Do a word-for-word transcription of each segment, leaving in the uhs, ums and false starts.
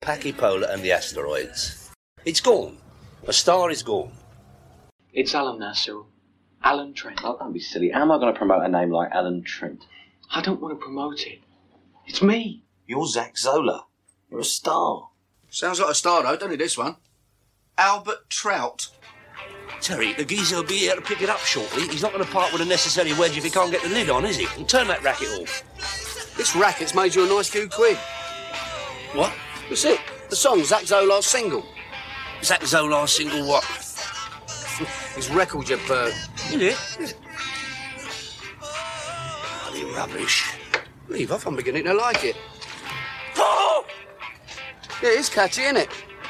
Pachypola and the Asteroids. It's gone. A star is gone. It's Alan now, Cyril. Alan Trent. Oh, don't be silly. How am I going to promote a name like Alan Trent? I don't want to promote it. It's me. You're Zach Zola. You're a star. Sounds like a star, though, doesn't it, this one? Albert Trout. Terry, the geezer will be here to pick it up shortly. He's not going to part with a necessary wedge if he can't get the lid on, is he? And turn that racket off. This racket's made you a nice few quid. What? That's it. The song, Zach Zola's single. Zach Zola's single what? His record, you bird. Is it? Bloody rubbish. Leave off, I'm beginning to like it. Oh! Yeah, it's catchy, isn't it?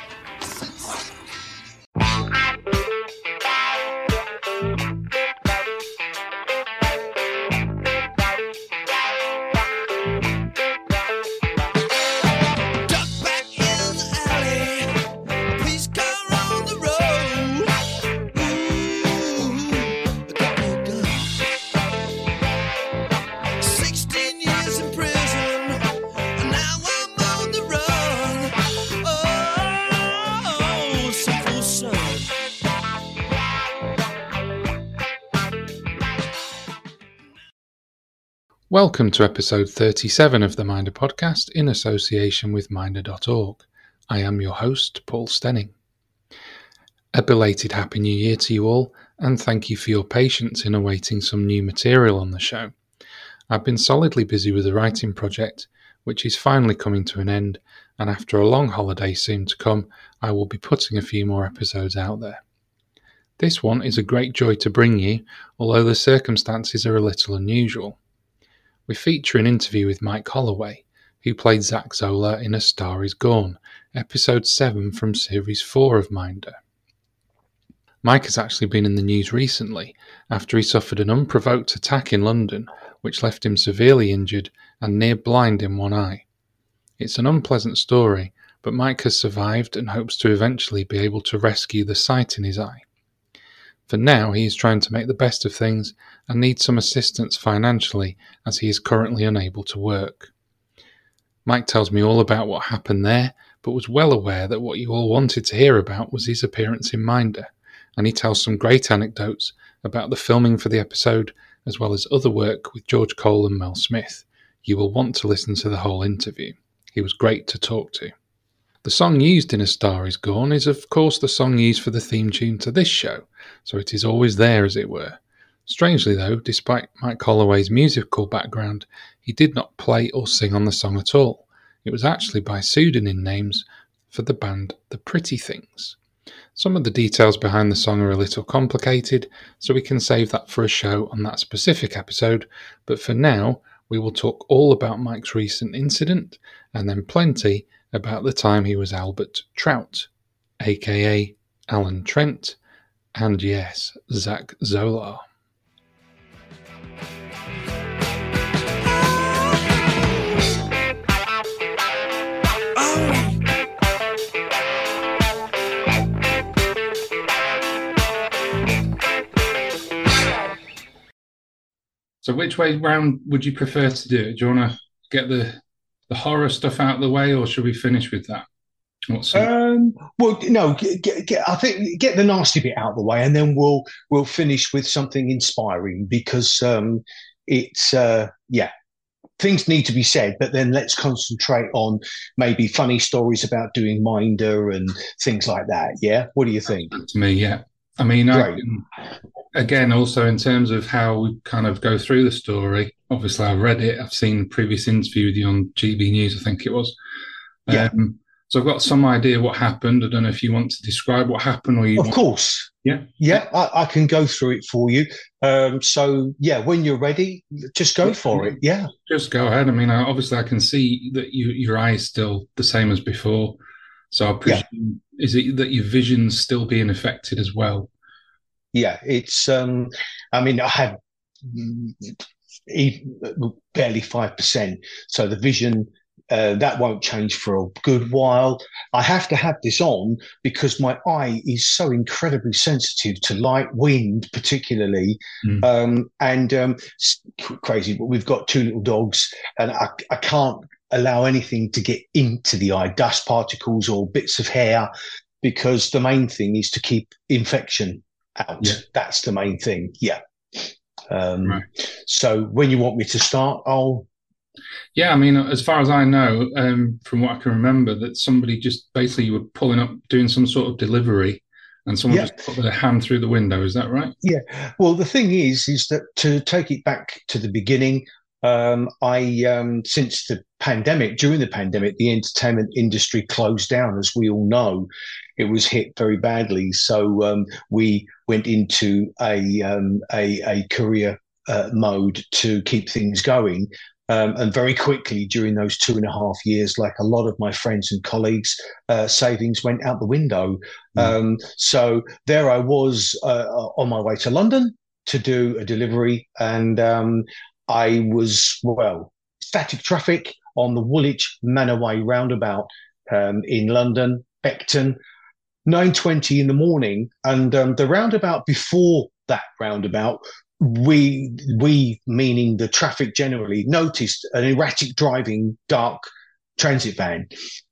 Welcome to episode thirty-seven of the Minder podcast in association with Minder dot org. I am your host, Paul Stenning. A belated Happy New Year to you all, and thank you for your patience in awaiting some new material on the show. I've been solidly busy with the writing project, which is finally coming to an end, and after a long holiday soon to come, I will be putting a few more episodes out there. This one is a great joy to bring you, although the circumstances are a little unusual. We feature an interview with Mike Holloway, who played Zach Zola in A Star Is Gone, episode seven from series four of Minder. Mike has actually been in the news recently after he suffered an unprovoked attack in London which left him severely injured and near blind in one eye. It's an unpleasant story, but Mike has survived and hopes to eventually be able to rescue the sight in his eye. For now, he is trying to make the best of things and needs some assistance financially as he is currently unable to work. Mike tells me all about what happened there, but was well aware that what you all wanted to hear about was his appearance in Minder, and he tells some great anecdotes about the filming for the episode, as well as other work with George Cole and Mel Smith. You will want to listen to the whole interview. He was great to talk to. The song used in A Star Is Gone is of course the song used for the theme tune to this show, so it is always there as it were. Strangely though, despite Mike Holloway's musical background, he did not play or sing on the song at all. It was actually by pseudonym names for the band The Pretty Things. Some of the details behind the song are a little complicated, so we can save that for a show on that specific episode, but for now we will talk all about Mike's recent incident, and then plenty about the time he was Albert Trout, aka Alan Trent, and yes, Zach Zola. So which way round would you prefer to do it? Do you want to get the, the horror stuff out of the way, or should we finish with that? What's um, well, no, get, get, I think get the nasty bit out of the way, and then we'll we'll finish with something inspiring because um, it's uh, yeah, things need to be said, but then let's concentrate on maybe funny stories about doing Minder and things like that. Yeah, what do you think? To me, yeah. I mean, I, again, also in terms of how we kind of go through the story, obviously I've read it, I've seen a previous interview with you on G B News, I think it was. Yeah. Um, so I've got some idea what happened. I don't know if you want to describe what happened or you Of want... course. Yeah. Yeah, I, I can go through it for you. Um, so, yeah, when you're ready, just go for it. Yeah. Just go ahead. I mean, I, obviously I can see that you, your eye is still the same as before. So I presume, yeah. Is it that your vision's still being affected as well? Yeah, it's, um, I mean, I had barely five percent. So the vision, uh, that won't change for a good while. I have to have this on because my eye is so incredibly sensitive to light, wind, particularly. Mm. Um, and um, it's crazy, but we've got two little dogs and I, I can't allow anything to get into the eye, dust particles or bits of hair, because the main thing is to keep infection out. Yeah. That's the main thing. Yeah. Um, Right. So when you want me to start, I'll. Yeah, I mean, as far as I know, um, from what I can remember, that somebody just basically you were pulling up, doing some sort of delivery, and someone Yeah. just put their hand through the window. Is that right? Yeah. Well, the thing is, is that to take it back to the beginning, um, I um, since the pandemic, during the pandemic, the entertainment industry closed down, as we all know. It was hit very badly. So um, we went into a um, a, a career uh, mode to keep things going. Um, and very quickly during those two and a half years, like a lot of my friends and colleagues, uh, savings went out the window. Mm. Um, so there I was uh, on my way to London to do a delivery. And um, I was, well, static traffic on the Woolwich Manor Way roundabout um, in London, Beckton, nine twenty in the morning. And um, the roundabout before that roundabout, we, we meaning the traffic generally, noticed an erratic driving dark transit van,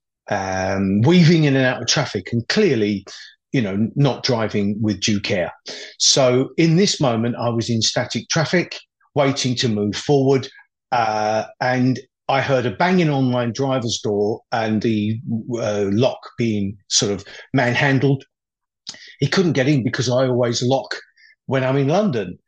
um, weaving in and out of traffic and clearly, you know, not driving with due care. So in this moment, I was in static traffic, waiting to move forward. Uh, and I heard a banging on my driver's door and the uh, lock being sort of manhandled. He couldn't get in because I always lock when I'm in London.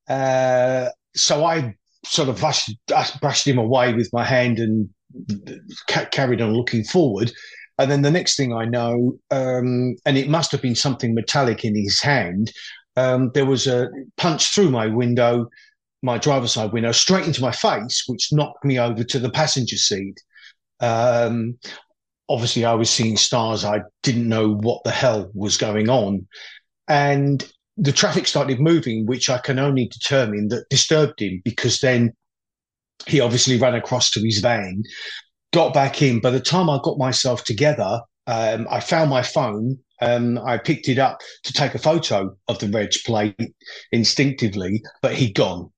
Uh, so I sort of brushed, brushed him away with my hand and ca- carried on looking forward. And then the next thing I know, um, and it must have been something metallic in his hand, um, there was a punch through my window, my driver's side window, straight into my face, which knocked me over to the passenger seat. Um, obviously, I was seeing stars. I didn't know what the hell was going on. And the traffic started moving, which I can only determine that disturbed him, because then he obviously ran across to his van, got back in. By the time I got myself together, um, I found my phone. Um, I picked it up to take a photo of the reg plate instinctively, but he'd gone.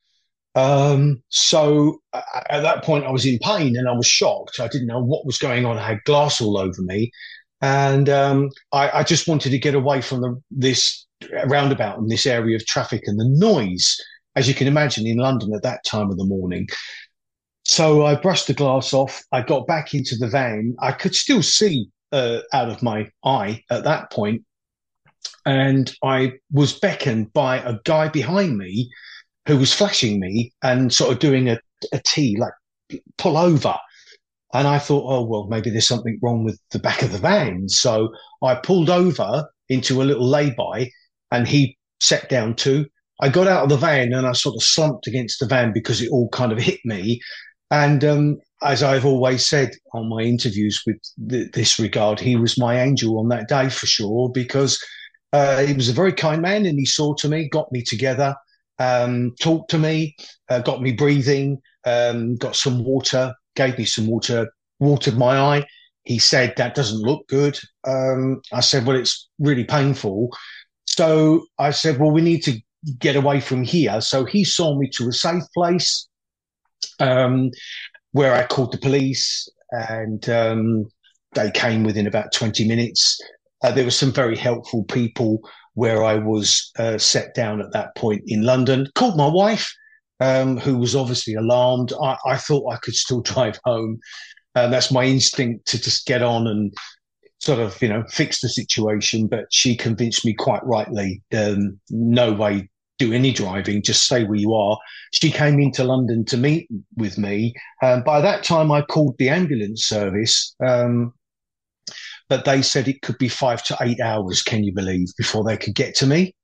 Um, so at that point, I was in pain and I was shocked. I didn't know what was going on. I had glass all over me. And um, I, I just wanted to get away from the, this roundabout in this area of traffic and the noise, as you can imagine, in London at that time of the morning. So I brushed the glass off. I got back into the van. I could still see uh, out of my eye at that point. And I was beckoned by a guy behind me who was flashing me and sort of doing a, a T, like pull over. And I thought, oh, well, maybe there's something wrong with the back of the van. So I pulled over into a little lay-by and he sat down too. I got out of the van and I sort of slumped against the van because it all kind of hit me. And um, as I've always said on my interviews with th- this regard, he was my angel on that day for sure, because uh, he was a very kind man and he saw to me, got me together, um, talked to me, uh, got me breathing, um, got some water, gave me some water, watered my eye. He said, that doesn't look good. Um, I said, well, it's really painful. So I said, well, we need to get away from here. So he saw me to a safe place um, where I called the police, and um, they came within about twenty minutes. Uh, there were some very helpful people where I was uh, set down at that point in London. Called my wife, um, who was obviously alarmed. I, I thought I could still drive home. And that's my instinct to just get on and sort of, you know, fix the situation. But she convinced me quite rightly, um, no way, do any driving, just stay where you are. She came into London to meet with me. Um, by that time, I called the ambulance service, um, but they said it could be five to eight hours, can you believe, before they could get to me.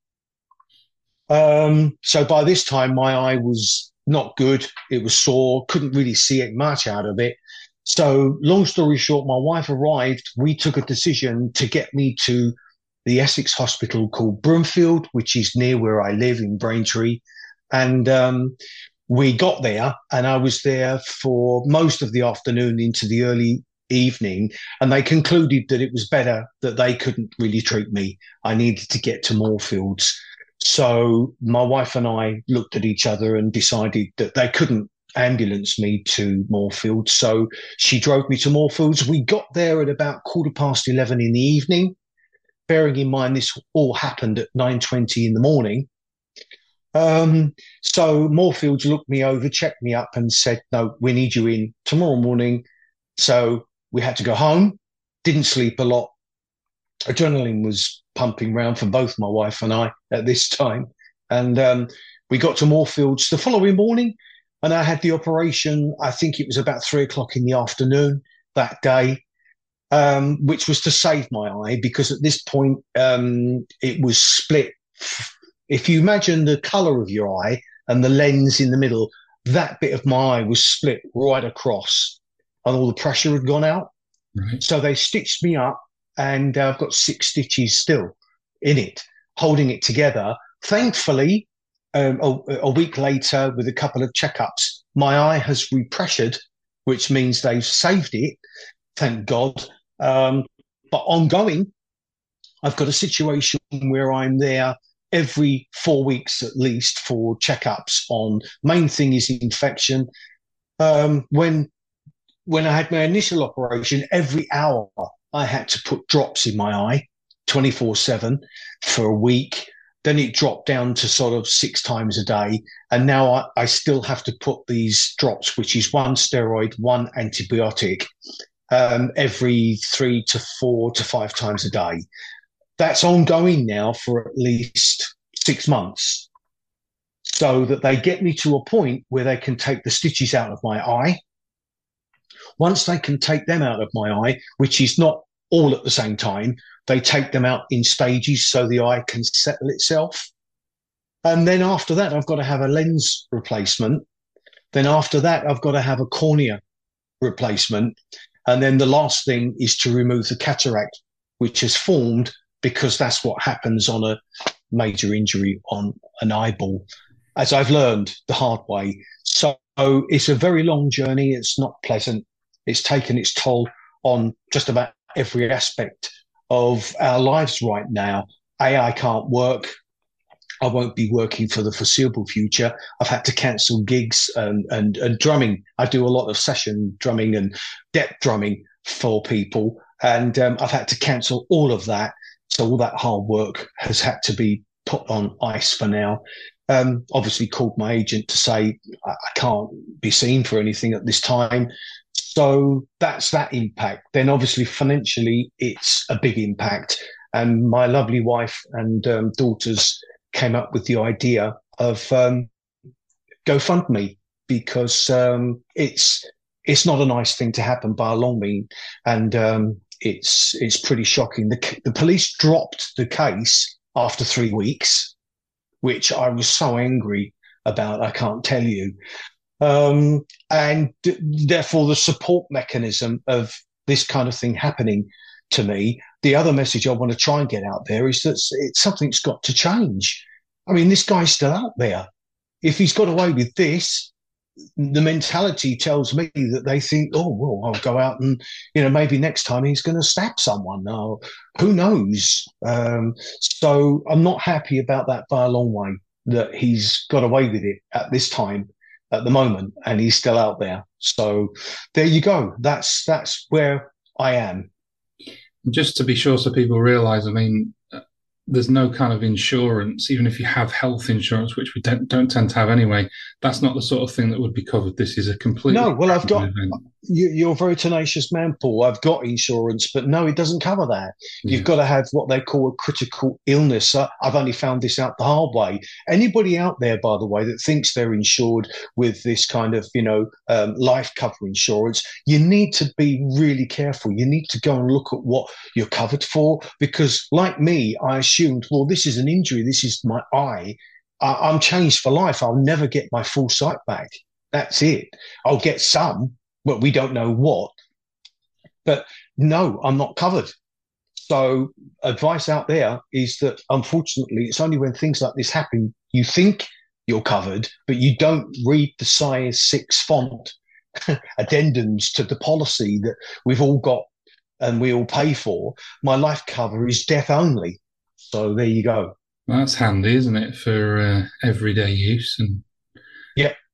Um, so by this time, my eye was not good. It was sore, couldn't really see it much out of it. So long story short, my wife arrived. We took a decision to get me to the Essex hospital called Broomfield, which is near where I live in Braintree. And um, we got there, and I was there for most of the afternoon into the early evening. And they concluded that it was better that they couldn't really treat me. I needed to get to Moorfields. So my wife and I looked at each other and decided that they couldn't ambulance me to Moorfields. So she drove me to Moorfields. We got there at about quarter past eleven in the evening. Bearing in mind this all happened at nine twenty in the morning. Um, so Moorfields looked me over, checked me up and said, no, we need you in tomorrow morning. So we had to go home, didn't sleep a lot. Adrenaline was pumping round for both my wife and I at this time. And um, we got to Moorfields the following morning and I had the operation. I think it was about three o'clock in the afternoon that day, um, which was to save my eye because at this point um, it was split. If you imagine the colour of your eye and the lens in the middle, that bit of my eye was split right across and all the pressure had gone out. Right. So they stitched me up and uh, I've got six stitches still in it, holding it together. Thankfully, um, a, a week later, with a couple of checkups, my eye has repressured, which means they've saved it, thank God. Um, but ongoing, I've got a situation where I'm there every four weeks at least for checkups on main thing is infection. Um, when when I had my initial operation, every hour I had to put drops in my eye twenty-four seven for a week. Then it dropped down to sort of six times a day. And now I, I still have to put these drops, which is one steroid, one antibiotic, um, every three to four to five times a day. That's ongoing now for at least six months so that they get me to a point where they can take the stitches out of my eye. Once they can take them out of my eye, which is not all at the same time, they take them out in stages so the eye can settle itself. And then after that, I've got to have a lens replacement. Then after that, I've got to have a cornea replacement. And then the last thing is to remove the cataract, which has formed because that's what happens on a major injury on an eyeball, as I've learned the hard way. So it's a very long journey. It's not pleasant. It's taken its toll on just about every aspect of our lives right now. A, I can't work. I won't be working for the foreseeable future. I've had to cancel gigs and, and, and drumming. I do a lot of session drumming and depth drumming for people. And um, I've had to cancel all of that. So all that hard work has had to be put on ice for now. Um, obviously called my agent to say I, I can't be seen for anything at this time. So that's that impact. Then obviously financially, it's a big impact. And my lovely wife and um, daughters came up with the idea of um, GoFundMe because um, it's it's not a nice thing to happen by a long mean. And um, It's it's pretty shocking. The, the police dropped the case after three weeks, which I was so angry about, I can't tell you. Um, and d- therefore, the support mechanism of this kind of thing happening to me, the other message I want to try and get out there is that it's, something's got to change. I mean, this guy's still out there. If he's got away with this, the mentality tells me that they think, oh, well, I'll go out and, you know, maybe next time he's going to stab someone. Or who knows? Um, so I'm not happy about that by a long way, that he's got away with it at this time, at the moment, and he's still out there. So there you go. That's that's where I am. Just to be sure so people realise, I mean, there's no kind of insurance, even if you have health insurance, which we don't, don't tend to have anyway. That's not the sort of thing that would be covered. This is a completely no. Well, I've got. Event. You, you're a very tenacious man, Paul. I've got insurance, but no, it doesn't cover that. Yeah. You've got to have what they call a critical illness. I, I've only found this out the hard way. Anybody out there, by the way, that thinks they're insured with this kind of, you know, um, life cover insurance, you need to be really careful. You need to go and look at what you're covered for, because, like me, I assumed, well, this is an injury. This is my eye. I, I'm changed for life. I'll never get my full sight back. That's it. I'll get some, but we don't know what. But no, I'm not covered. So advice out there is that, unfortunately, it's only when things like this happen, you think you're covered, but you don't read the size six font addendums to the policy that we've all got and we all pay for. My life cover is death only. So there you go. Well, that's handy, isn't it, for uh, everyday use? And yeah.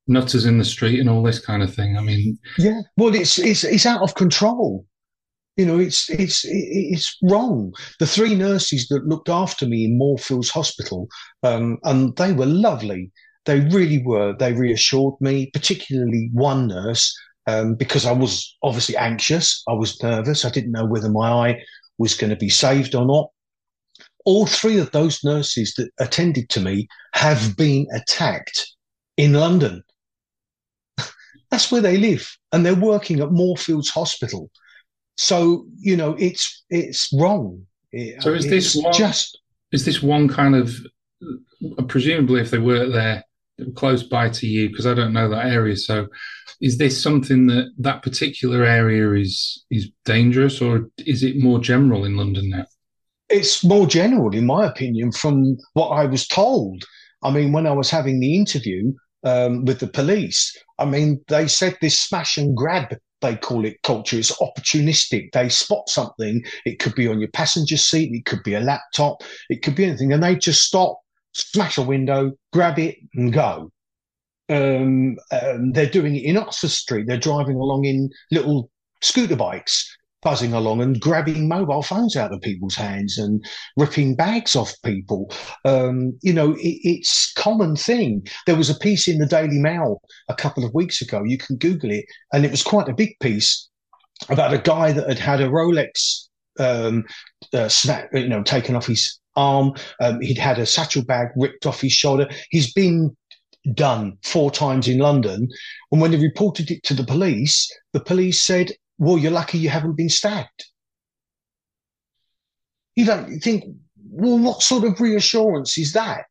nutters in the street and all this kind of thing. I mean, yeah. Well, it's it's it's out of control. You know, it's it's it's wrong. The three nurses that looked after me in Moorfields Hospital, um, and they were lovely. They really were. They reassured me, particularly one nurse, um, because I was obviously anxious. I was nervous. I didn't know whether my eye was going to be saved or not. All three of those nurses that attended to me have been attacked in London. That's where they live, and they're working at Moorfields Hospital. So, you know, it's it's wrong. So is this one, just is this one kind of, presumably if they were there close by to you, because I don't know that area, so is this something that that particular area is is dangerous, or is it more general in London now? It's more general, in my opinion, from what I was told. I mean, when I was having the interview um, with the police, I mean, they said this smash and grab, they call it, culture. It's opportunistic. They spot something. It could be on your passenger seat. It could be a laptop. It could be anything. And they just stop, smash a window, grab it and go. Um, um, they're doing it in Oxford Street. They're driving along in little scooter bikes, buzzing along and grabbing mobile phones out of people's hands and ripping bags off people. Um, you know, it, it's a common thing. There was a piece in the Daily Mail a couple of weeks ago. You can Google it. And it was quite a big piece about a guy that had had a Rolex um, uh, snap, you know, taken off his arm. Um, he'd had a satchel bag ripped off his shoulder. He's been done four times in London. And when they reported it to the police, the police said, well, you're lucky you haven't been stabbed. You don't think, well, what sort of reassurance is that?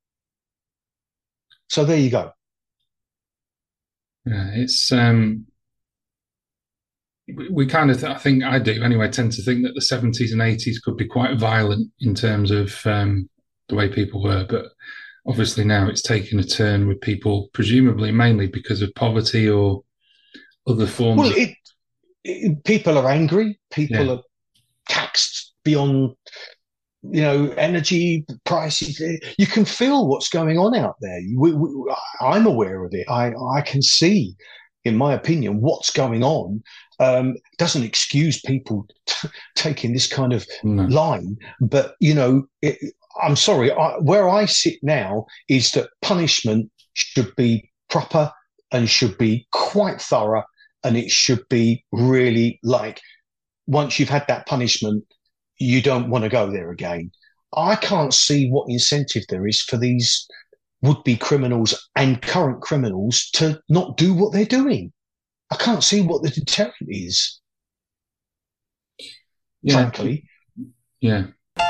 So there you go. Yeah, it's, um, we, we kind of, th- I think I do anyway, tend to think that the seventies and eighties could be quite violent in terms of um, the way people were. But obviously now it's taken a turn with people, presumably mainly because of poverty or other forms. Well, of- it, people are angry. People Yeah. are taxed beyond, you know, energy prices. You can feel what's going on out there. We, we, I'm aware of it. I, I can see, in my opinion, what's going on. Um, doesn't excuse people t- taking this kind of No. line, but you know, it, I'm sorry. I, where I sit now is that punishment should be proper and should be quite thorough. And it should be really like, once you've had that punishment, you don't want to go there again. I can't see what incentive there is for these would-be criminals and current criminals to not do what they're doing. I can't see what the deterrent is, Yeah. frankly. Yeah.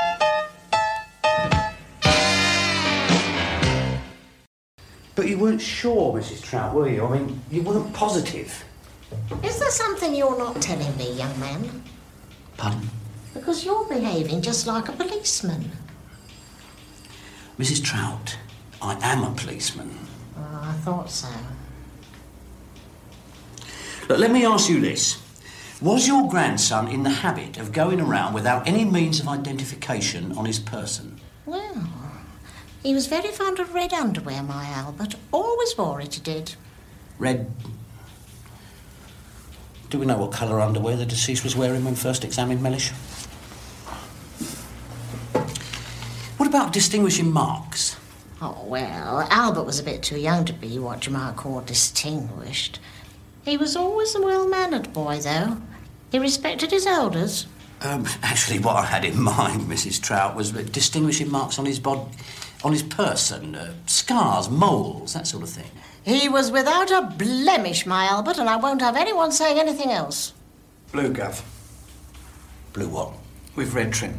But you weren't sure, Missus Trout, were you? I mean, you weren't positive. Is there something you're not telling me, young man? Pardon? Because you're behaving just like a policeman. Missus Trout, I am a policeman. Oh, I thought so. Look, let me ask you this. Was your grandson in the habit of going around without any means of identification on his person? Well, he was very fond of red underwear, my Albert. Always wore it, he did. Red... Do we know what colour underwear the deceased was wearing when first examined, Mellish? What about distinguishing marks? Oh, well, Albert was a bit too young to be what you might call distinguished. He was always a well-mannered boy, though. He respected his elders. Um, actually, what I had in mind, Missus Trout, was distinguishing marks on his bod, on his person, uh, scars, moles, that sort of thing. He was without a blemish, my Albert, and I won't have anyone saying anything else. Blue, Gov. Blue what? With red trim.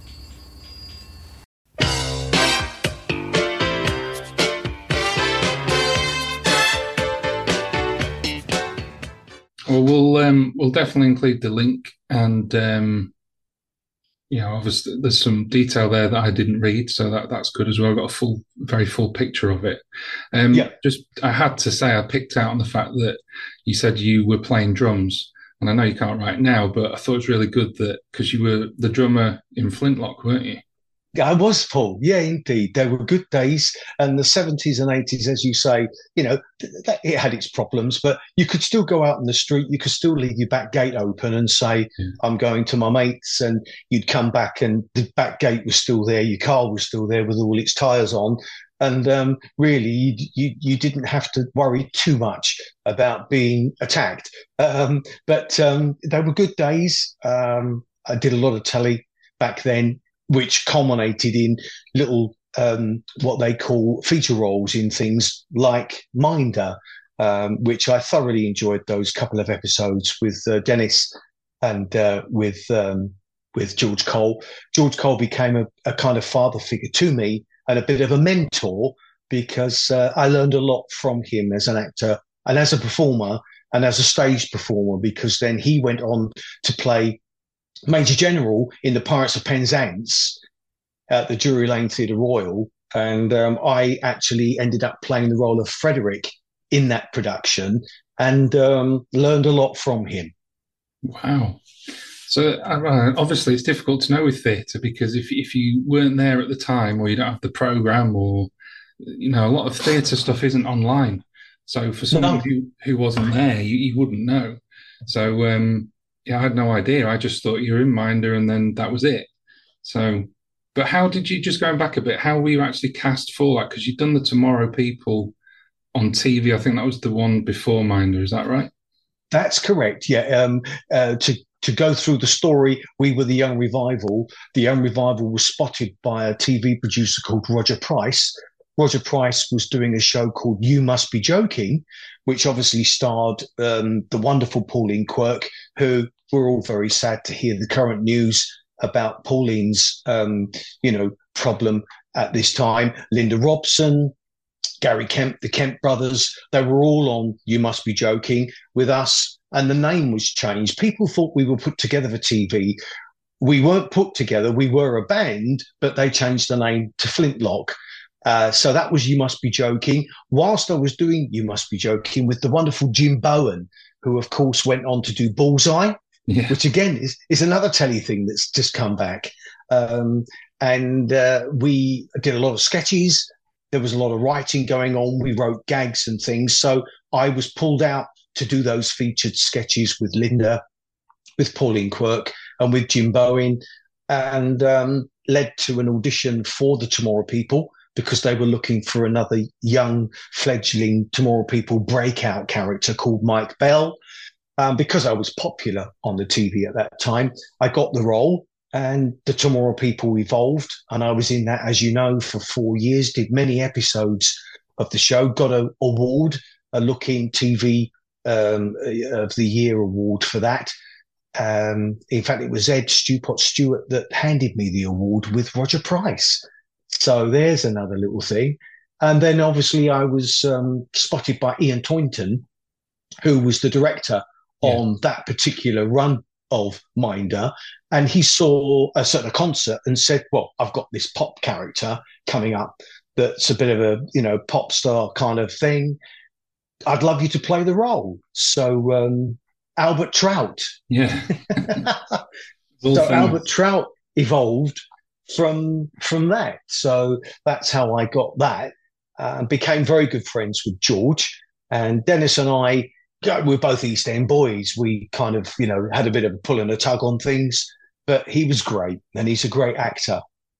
Well, we'll um, we'll definitely include the link, and um, you know, obviously there's some detail there that I didn't read, so that that's good as well. I've got a full, very full picture of it. Um, Yeah. Just, I had to say, I picked out on the fact that you said you were playing drums, and I know you can't right now, but I thought it was really good that because you were the drummer in Flintlock, weren't you? I was, Paul. Yeah, indeed. There were good days. And the seventies and eighties, as you say, you know, that, it had its problems, but you could still go out in the street. You could still leave your back gate open and say, yeah. I'm going to my mates. And you'd come back and the back gate was still there. Your car was still there with all its tyres on. And um, really, you, you, you didn't have to worry too much about being attacked. Um, but um, they were good days. Um, I did a lot of telly back then, which culminated in little, um, what they call feature roles in things like Minder, um, which I thoroughly enjoyed those couple of episodes with uh, Dennis and uh, with um, with George Cole. George Cole became a, a kind of father figure to me and a bit of a mentor because uh, I learned a lot from him as an actor and as a performer and as a stage performer, because then he went on to play Major General in the Pirates of Penzance at the Drury Lane Theatre Royal. And um, I actually ended up playing the role of Frederick in that production and um, learned a lot from him. Wow. So uh, obviously it's difficult to know with theatre because if, if you weren't there at the time or you don't have the programme or, you know, a lot of theatre stuff isn't online. So for someone no. who, who wasn't there, you, you wouldn't know. So, um, yeah, I had no idea. I just thought you were in Minder and then that was it. So, but how did you, just going back a bit, how were you actually cast for that? Because you'd done the Tomorrow People on T V. I think that was the one before Minder. Is that right? That's correct. Yeah. Um, uh, to, to go through the story, we were the Young Revival. The Young Revival was spotted by a T V producer called Roger Price. Roger Price was doing a show called You Must Be Joking, which obviously starred um, the wonderful Pauline Quirk, who we're all very sad to hear the current news about Pauline's, um, you know, problem at this time. Linda Robson, Gary Kemp, the Kemp brothers, they were all on You Must Be Joking with us, and the name was changed. People thought we were put together for T V. We weren't put together. We were a band, but they changed the name to Flintlock. Uh, so that was You Must Be Joking. Whilst I was doing You Must Be Joking with the wonderful Jim Bowen, who, of course, went on to do Bullseye, yeah. which, again, is, is another telly thing that's just come back. Um, and uh, we did a lot of sketches. There was a lot of writing going on. We wrote gags and things. So I was pulled out to do those featured sketches with Linda, with Pauline Quirk, and with Jim Bowen, and um, led to an audition for the Tomorrow People, because they were looking for another young fledgling Tomorrow People breakout character called Mike Bell. Um, because I was popular on the T V at that time, I got the role and the Tomorrow People evolved. And I was in that, as you know, for four years, did many episodes of the show, got an award, a Look-In T V um, of the Year award for that. Um, in fact, it was Ed Stewpot Stewart that handed me the award with Roger Price. So there's another little thing. And then obviously I was um, spotted by Ian Toynton, who was the director yeah. on that particular run of Minder. And he saw us at a concert and said, well, I've got this pop character coming up that's a bit of a, you know, pop star kind of thing. I'd love you to play the role. So um, Albert Trout. Yeah. so famous. Albert Trout evolved from from that. So that's how I got that uh, and became very good friends with George. And Dennis and I, we're both East End boys. We kind of, you know, had a bit of a pull and a tug on things, but he was great and he's a great actor.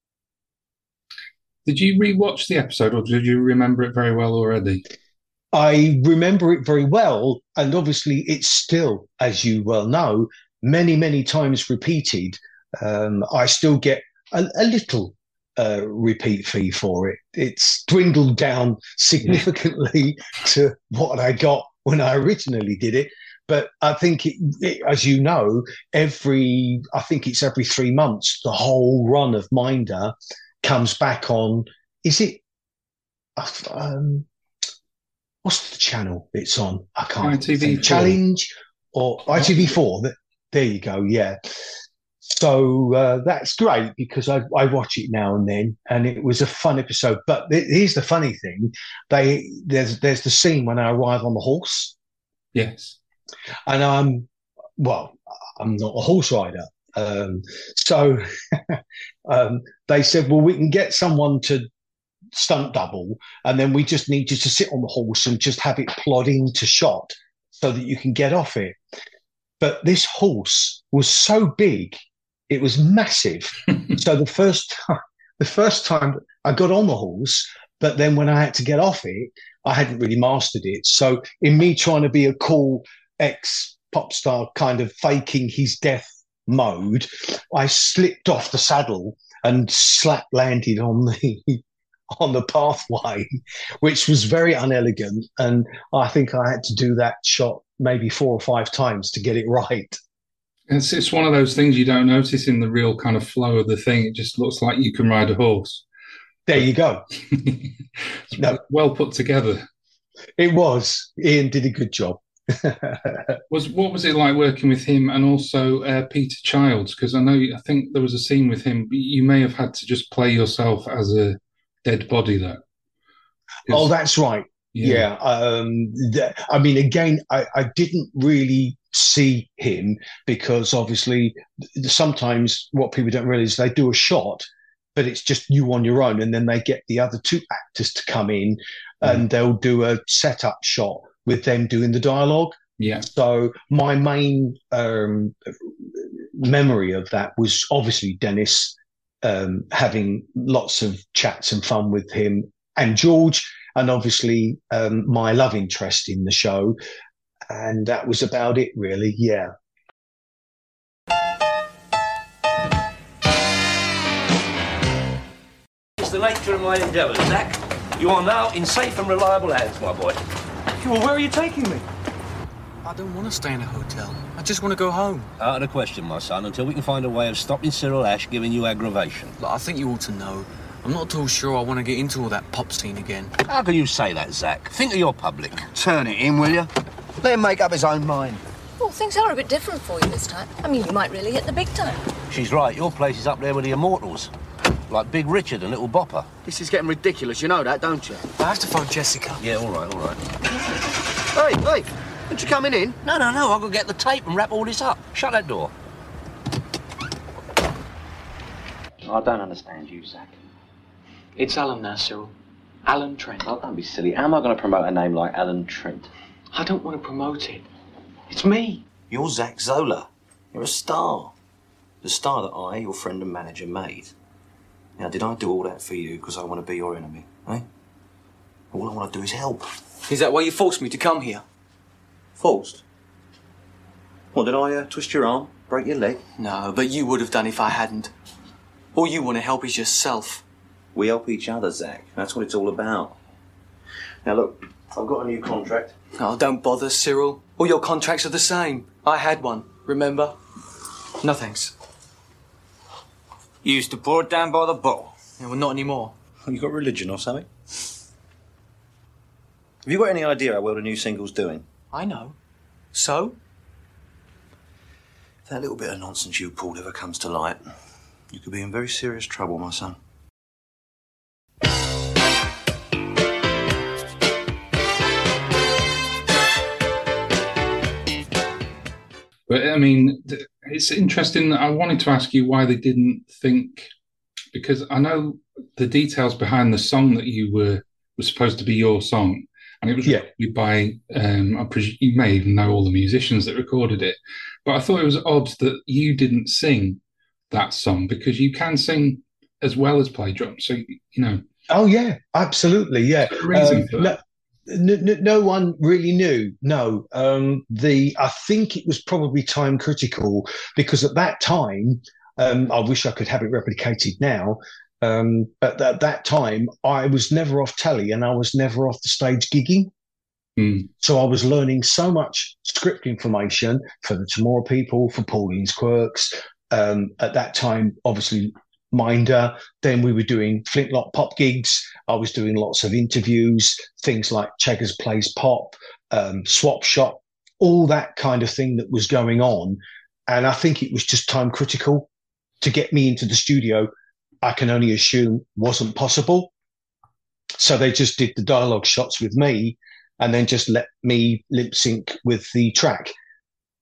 Did you rewatch the episode or did you remember it very well already? I remember it very well. And obviously it's still, as you well know, many, many times repeated. Um, I still get a, a little uh, repeat fee for it. It's dwindled down significantly yeah. to what I got when I originally did it. But I think, it, it, as you know, every I think it's every three months, the whole run of Minder comes back on. Is it? Um, what's the channel it's on? I can't. I T V Challenge or I T V four. There you go. Yeah. So uh, that's great because I, I watch it now and then, and it was a fun episode. But th- here's the funny thing: they there's there's the scene when I arrive on the horse. Yes, and I'm well, I'm not a horse rider, Um, so um, they said, well, we can get someone to stunt double, and then we just need you to sit on the horse and just have it plod into shot so that you can get off it. But this horse was so big, it was massive. So the first time, the first time I got on the horse, but then when I had to get off it, I hadn't really mastered it. So in me trying to be a cool ex pop star, kind of faking his death mode, I slipped off the saddle and slap landed on the on the pathway, which was very unelegant. And I think I had to do that shot maybe four or five times to get it right. It's it's one of those things you don't notice in the real kind of flow of the thing. It just looks like you can ride a horse. There you go. It's No. well put together. It was. Ian did a good job. Was what was it like working with him and also uh, Peter Childs? Because I know I think there was a scene with him. You may have had to just play yourself as a dead body, though. 'Cause- Oh, that's right. Yeah. Um, th- I mean, again, I, I didn't really see him because obviously th- sometimes what people don't realize is they do a shot, but it's just you on your own. And then they get the other two actors to come in and they'll do a setup shot with them doing the dialogue. Yeah. So my main um, memory of that was obviously Dennis, um, having lots of chats and fun with him and George, and obviously um, my love interest in the show. And that was about it, really. Yeah. It's the nature of my endeavours, Zach. You are now in safe and reliable hands, my boy. Well, where are you taking me? I don't want to stay in a hotel. I just want to go home. Out of the question, my son, until we can find a way of stopping Cyril Ash giving you aggravation. Look, I think you ought to know. I'm not at all sure I want to get into all that pop scene again. How can you say that, Zach? Think of your public. Turn it in, will you? Let him make up his own mind. Well, things are a bit different for you this time. I mean, you might really hit the big time. She's right. Your place is up there with the immortals. Like Big Richard and Little Bopper. This is getting ridiculous, you know that, don't you? I have to phone Jessica. Yeah, all right, all right. Hey, hey, aren't you coming in? No, no, no, I've got to get the tape and wrap all this up. Shut that door. I don't understand you, Zach. It's Alan now, Cyril. Alan Trent. Oh, don't be silly. How am I going to promote a name like Alan Trent? I don't want to promote it. It's me. You're Zach Zola. You're a star. The star that I, your friend and manager, made. Now, did I do all that for you because I want to be your enemy, eh? All I want to do is help. Is that why you forced me to come here? Forced? What, did I uh, twist your arm, break your leg? No, but you would have done if I hadn't. All you want to help is yourself. We help each other, Zach. That's what it's all about. Now, look, I've got a new contract. Oh, don't bother, Cyril. All your contracts are the same. I had one, remember? No thanks. You used to pour it down by the bottle. Yeah, well, not anymore. You got religion or something? Have you got any idea how well the new single's doing? I know. So? If that little bit of nonsense you pulled ever comes to light, you could be in very serious trouble, my son. But I mean, it's interesting that I wanted to ask you why they didn't think, because I know the details behind the song that you were was supposed to be your song, and it was Yeah. recorded by, um, I presume you may even know all the musicians that recorded it, but I thought it was odd that you didn't sing that song because you can sing as well as play drums. So, you know. Oh, yeah, absolutely. Yeah. The reason Um, for no, that. no, no one really knew. No, um, the I think it was probably time critical because at that time, um, I wish I could have it replicated now. Um, but at that time, I was never off telly and I was never off the stage gigging. Mm. So I was learning so much script information for the Tomorrow People, for Pauline's Quirks. Um, at that time, obviously, Minder. Then we were doing Flintlock pop gigs. I was doing lots of interviews, things like Cheggers Plays Pop, um, Swap Shop, all that kind of thing that was going on. And I think it was just time critical to get me into the studio. I can only assume wasn't possible. So they just did the dialogue shots with me and then just let me lip sync with the track.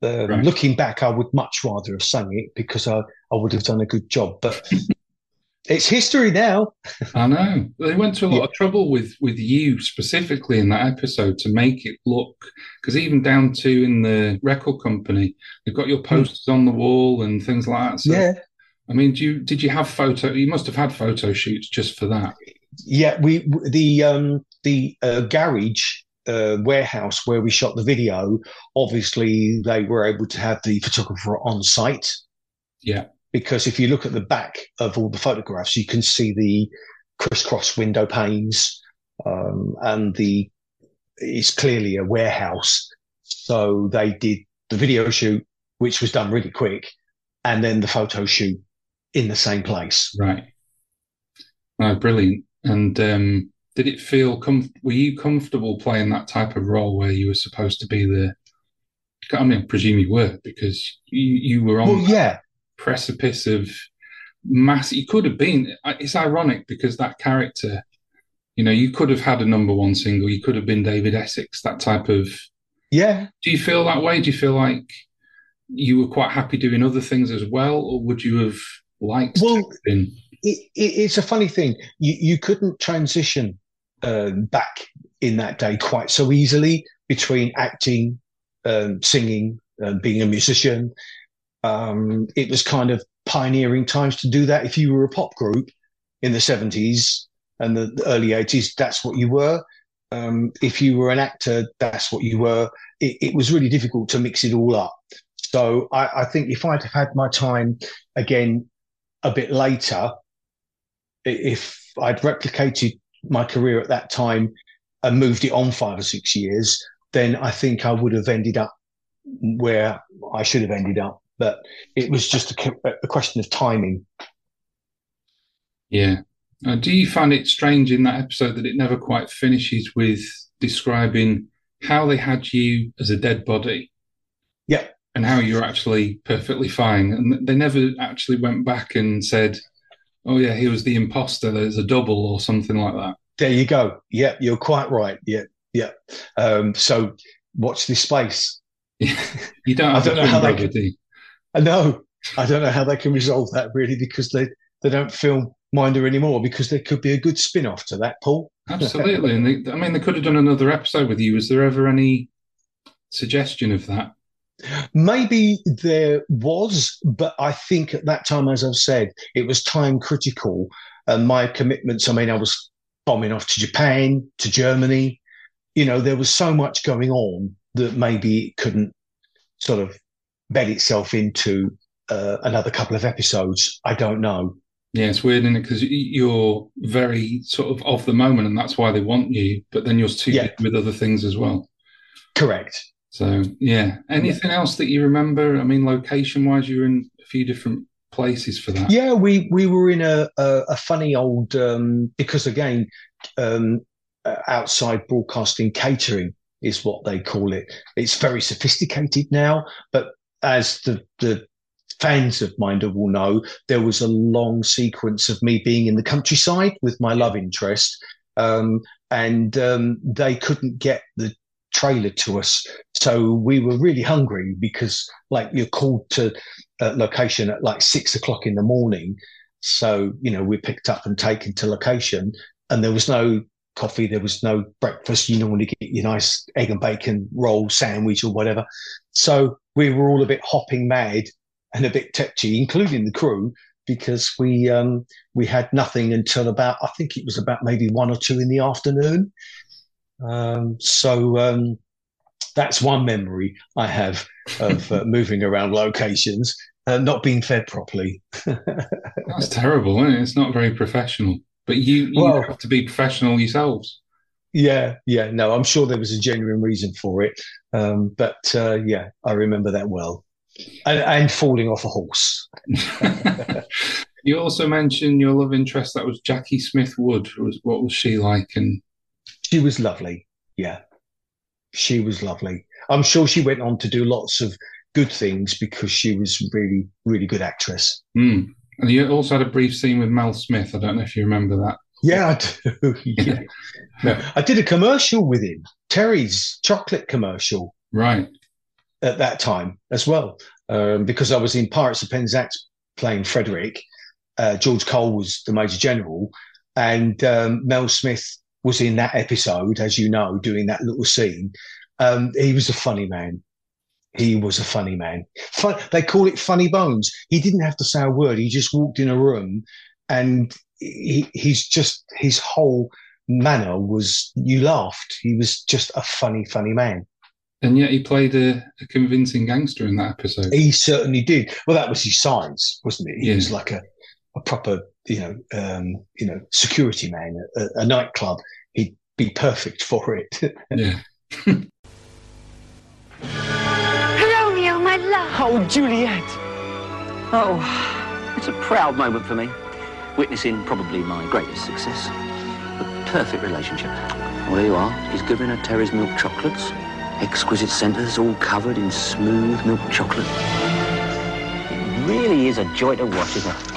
Um, Right. Looking back, I would much rather have sung it because I, I would have done a good job. But it's history now. I know. They went to a lot Yeah. of trouble with, with you specifically in that episode to make it look, because even down to in the record company, they've got your posters on the wall and things like that. So, Yeah. I mean, do you, did you have photo? You must have had photo shoots just for that. Yeah, we the um, the uh, garage uh, warehouse where we shot the video. Obviously, they were able to have the photographer on site. Yeah, because if you look at the back of all the photographs, you can see the crisscross window panes, um, and the it's clearly a warehouse. So they did the video shoot, which was done really quick, and then the photo shoot in the same place. right. Oh, brilliant. And um, did it feel, com- were you comfortable playing that type of role where you were supposed to be the, I mean, I presume you were, because you, you were on Well, that yeah, precipice of mass. You could have been, it's ironic because that character, you know, you could have had a number one single, you could have been David Essex, that type of, yeah. do you feel that way? Do you feel like you were quite happy doing other things as well, or would you have liked Well, to have been? It, it, it's a funny thing. You you couldn't transition um, back in that day quite so easily between acting, um, singing, um, being a musician. Um, it was kind of pioneering times to do that. If you were a pop group in the seventies and the, the early eighties, that's what you were. Um, if you were an actor, that's what you were. It, it was really difficult to mix it all up. So I, I think if I'd have had my time again a bit later, if I'd replicated my career at that time and moved it on five or six years, then I think I would have ended up where I should have ended up. But it was just a, a question of timing. Yeah. Uh, do you find it strange in that episode that it never quite finishes with describing how they had you as a dead body? Yeah. And how you're actually perfectly fine. And they never actually went back and said, oh, yeah, he was the imposter. There's a double or something like that. There you go. Yeah, you're quite right. Yeah, yeah. Um, so watch this space. You don't have I don't a know how twin they brother, can, do you? No, I don't know how they can resolve that really because they, they don't film Minder anymore because there could be a good spin-off to that, Paul. Absolutely. And they, I mean, they could have done another episode with you. Was there ever any suggestion of that? Maybe there was, but I think at that time, as I've said, it was time critical. And my commitments, I mean, I was bombing off to Japan, to Germany. You know, there was so much going on that maybe it couldn't sort of bed itself into uh, another couple of episodes. I don't know. Yeah, it's weird, isn't it? Because you're very sort of of the moment, and that's why they want you. But then you're too Yeah. busy with other things as well. Correct. So yeah. Anything else that you remember? I mean, location-wise, you were in a few different places for that. Yeah, we we were in a a, a funny old um, because again, um, uh, outside broadcasting catering is what they call it. It's very sophisticated now, but as the the fans of Minder will know, there was a long sequence of me being in the countryside with my love interest, um, and um, they couldn't get the trailer to us, so we were really hungry because, like, you're called to a location at like six o'clock in the morning. So you know, we picked up and taken to location, and there was no coffee, there was no breakfast. You normally get your nice egg and bacon roll sandwich or whatever. So we were all a bit hopping mad and a bit tetchy, including the crew, because we um, we had nothing until about, I think it was about maybe one or two in the afternoon. Um, so um, that's one memory I have of uh, moving around locations, uh, not being fed properly. That's terrible, isn't it? It's not very professional. But you, you Well- have to be professional yourselves. Yeah, yeah, no, I'm sure there was a genuine reason for it. Um, but uh, yeah, I remember that well. And, and falling off a horse. You also mentioned your love interest. That was Jackie Smith Wood. Was what was she like? And She was lovely. Yeah, she was lovely. I'm sure she went on to do lots of good things because she was really, really good actress. mm. and you also had a brief scene with Mel Smith. I don't know if you remember that. Yeah, I do. Yeah. No, I did a commercial with him, Terry's chocolate commercial. Right. at that time as well, um, because I was in Pirates of Penzance playing Frederick. Uh, George Cole was the Major General, and um, Mel Smith was in that episode, as you know, doing that little scene. Um, he was a funny man. He was a funny man. Fun, they call it funny bones. He didn't have to say a word. He just walked in a room, and he, he's just, his whole manner was, you laughed. He was just a funny, funny man. And yet he played a, a convincing gangster in that episode. He certainly did. Well, that was his size, wasn't it? He Yeah. was like a, a proper, you know, um, you know, security man at a, a nightclub. He'd be perfect for it. Yeah. Romeo, my love. Oh, Juliet. Oh, it's a proud moment for me. Witnessing probably my greatest success. The perfect relationship. Well, there you are. He's giving her Terry's milk chocolates. Exquisite centres, all covered in smooth milk chocolate. It really is a joy to watch, isn't it?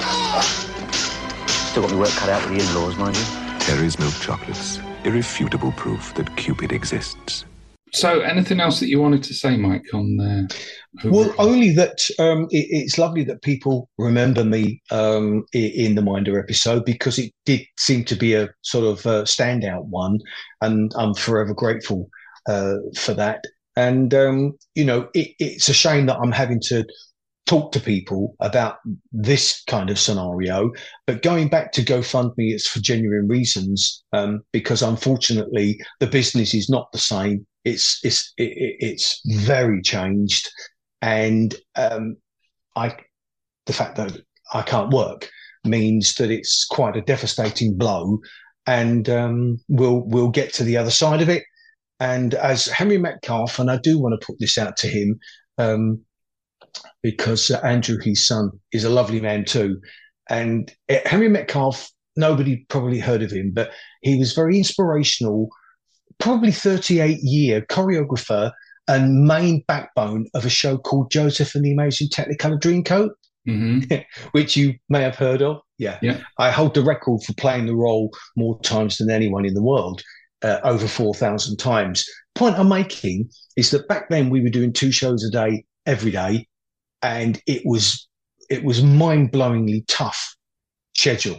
Still got me work cut out with the in-laws, mind you. Terry's milk chocolates. Irrefutable proof that Cupid exists. So, anything else that you wanted to say, Mike, on uh, Well, only that um, it, it's lovely that people remember me um, in, in the Minder episode, because it did seem to be a sort of uh, standout one, and I'm forever grateful uh, for that. And, um, you know, it, it's a shame that I'm having to talk to people about this kind of scenario, but going back to GoFundMe, it's for genuine reasons, um, because unfortunately the business is not the same. It's it's it, it's very changed, and um, I the fact that I can't work means that it's quite a devastating blow, and um, we'll we'll get to the other side of it. And as Henry Metcalfe, and I do want to put this out to him, um, because uh, Andrew, his son, is a lovely man too, and uh, Henry Metcalfe, nobody probably heard of him, but he was very inspirational. Probably thirty-eight year choreographer and main backbone of a show called Joseph and the Amazing Technicolor Dreamcoat, mm-hmm. which you may have heard of. Yeah. yeah. I hold the record for playing the role more times than anyone in the world, uh, over four thousand times. Point I'm making is that back then we were doing two shows a day, every day, and it was, it was mind-blowingly tough schedule,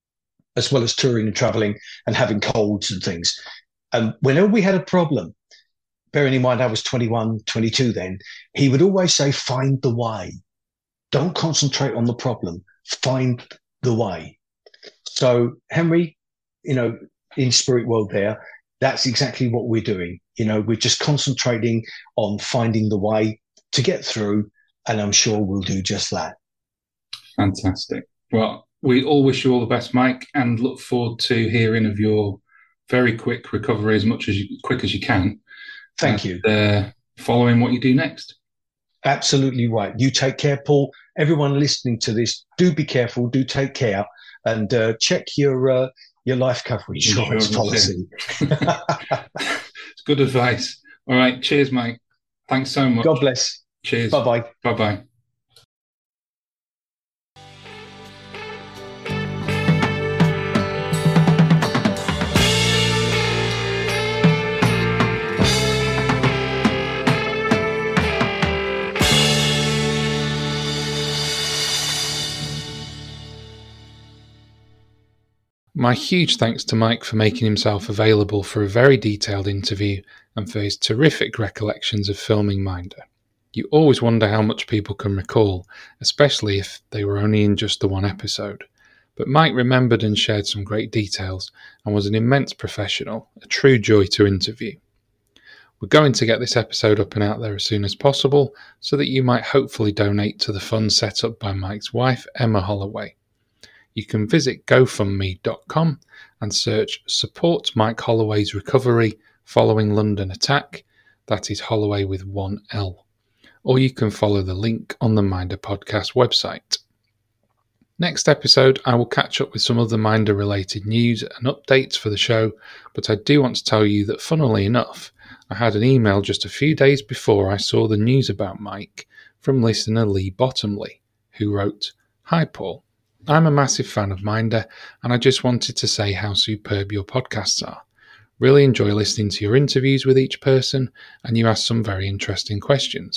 as well as touring and traveling and having colds and things. And whenever we had a problem, bearing in mind I was twenty-one, twenty-two then, he would always say, find the way. Don't concentrate on the problem. Find the way. So, Henry, you know, in Spirit World there, that's exactly what we're doing. You know, we're just concentrating on finding the way to get through, and I'm sure we'll do just that. Fantastic. Well, we all wish you all the best, Mike, and look forward to hearing of your very quick recovery as much as you, quick as you can. Thank and, you. Uh, following what you do next. Absolutely right. You take care, Paul. Everyone listening to this, do be careful. Do take care, and uh, check your uh, your life cover insurance policy. It's good advice. All right. Cheers, Mike. Thanks so much. God bless. Cheers. Bye bye. Bye bye. My huge thanks to Mike for making himself available for a very detailed interview and for his terrific recollections of filming Minder. You always wonder how much people can recall, especially if they were only in just the one episode. But Mike remembered and shared some great details and was an immense professional, a true joy to interview. We're going to get this episode up and out there as soon as possible so that you might hopefully donate to the fund set up by Mike's wife, Emma Holloway. You can visit GoFundMe dot com and search Support Mike Holloway's Recovery Following London Attack. That is Holloway with one L. Or you can follow the link on the Minder Podcast website. Next episode, I will catch up with some of the Minder-related news and updates for the show, but I do want to tell you that, funnily enough, I had an email just a few days before I saw the news about Mike from listener Lee Bottomley, who wrote, "Hi Paul. I'm a massive fan of Minder, and I just wanted to say how superb your podcasts are. Really enjoy listening to your interviews with each person, and you ask some very interesting questions.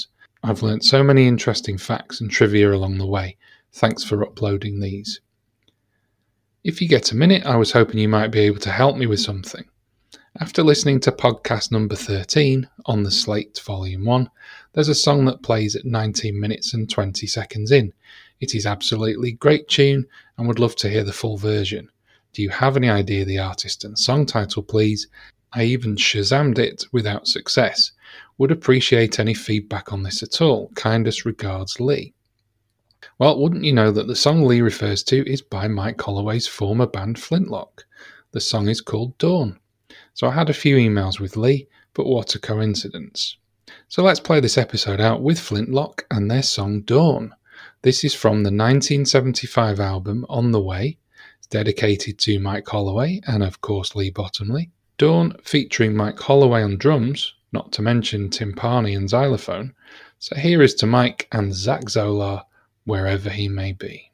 I've learnt so many interesting facts and trivia along the way. Thanks for uploading these. If you get a minute, I was hoping you might be able to help me with something. After listening to podcast number thirteen on the Slate Volume one, there's a song that plays at nineteen minutes and twenty seconds in. It is absolutely great tune and would love to hear the full version. Do you have any idea the artist and song title, please? I even Shazammed it without success. Would appreciate any feedback on this at all. Kindest regards, Lee. Well, wouldn't you know that the song Lee refers to is by Mike Holloway's former band Flintlock. The song is called Dawn. So I had a few emails with Lee, but what a coincidence. So let's play this episode out with Flintlock and their song Dawn. This is from the nineteen seventy-five album On the Way. It's dedicated to Mike Holloway and of course Lee Bottomley. Dawn featuring Mike Holloway on drums, not to mention timpani and xylophone. So here is to Mike and Zach Zolar, wherever he may be.